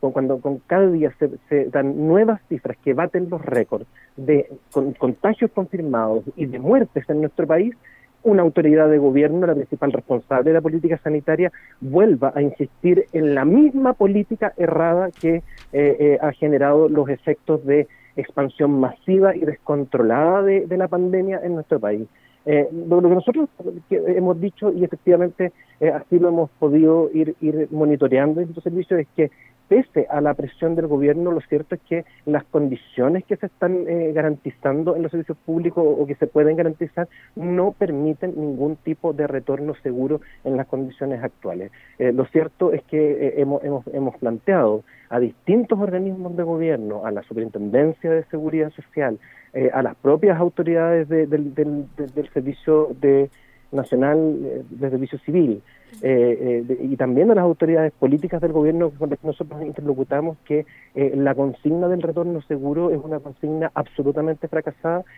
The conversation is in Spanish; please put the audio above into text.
con cada día se dan nuevas cifras que baten los récords de contagios confirmados y de muertes en nuestro país, una autoridad de gobierno, la principal responsable de la política sanitaria, vuelva a insistir en la misma política errada que ha generado los efectos de expansión masiva y descontrolada de la pandemia en nuestro país. Lo que nosotros hemos dicho, y efectivamente así lo hemos podido ir monitoreando en estos servicios, es que pese a la presión del gobierno, lo cierto es que las condiciones que se están garantizando en los servicios públicos o que se pueden garantizar no permiten ningún tipo de retorno seguro en las condiciones actuales. Lo cierto es que hemos planteado a distintos organismos de gobierno, a la Superintendencia de Seguridad Social, a las propias autoridades del Servicio Nacional de Servicio Civil, y también a las autoridades políticas del gobierno con las que nosotros interlocutamos, que la consigna del retorno seguro es una consigna absolutamente fracasada